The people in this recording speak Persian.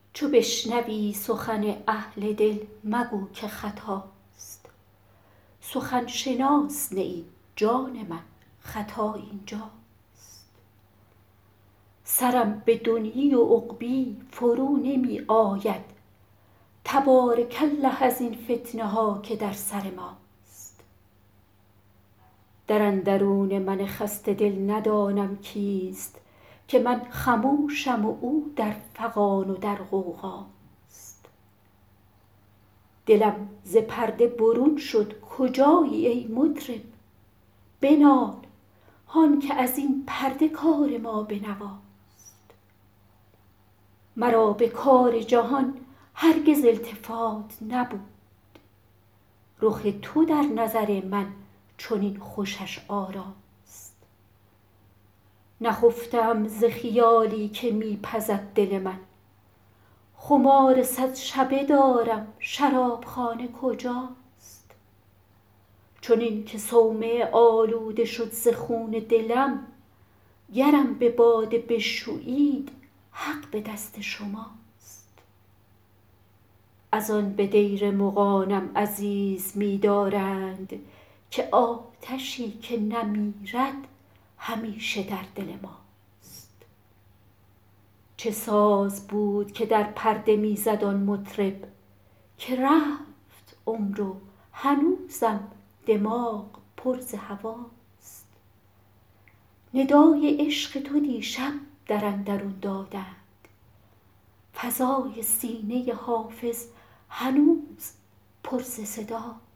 چو بشنوی سخن اهل دل مگو که خطاست. سخن شناس نه ای جان من، خطا اینجاست. سرم به دنیی و عقبی فرو نمی آید، تبارک الله از این فتنه ها که در سر ماست. در اندرون من خسته دل ندانم کیست، که من خموشم و او در فغان و در غوغاست. دلم ز پرده برون شد کجایی ای مطرب، بنال هان که از این پرده کار ما بنواست. مرا به کار جهان هرگز التفات نبود، رخ تو در نظر من چنین خوشش آراست. نخفته ام ز خیالی که می پزد دل من، خمار صد شبه دارم شرابخانه کجاست. چنین که صومعه آلوده شد ز خون دلم، گرم به باده بشویید حق به دست شماست. از آن به دیر مغانم عزیز می دارند، که آتشی که نمیرد همیشه در دل ماست. چه ساز بود که در پرده می زد آن مطرب، که رفت عمر و هنوزم دماغ پر ز هواست. ندای عشق تو دیشب در اندرون دادند، فضای سینه حافظ هنوز پر ز صداست.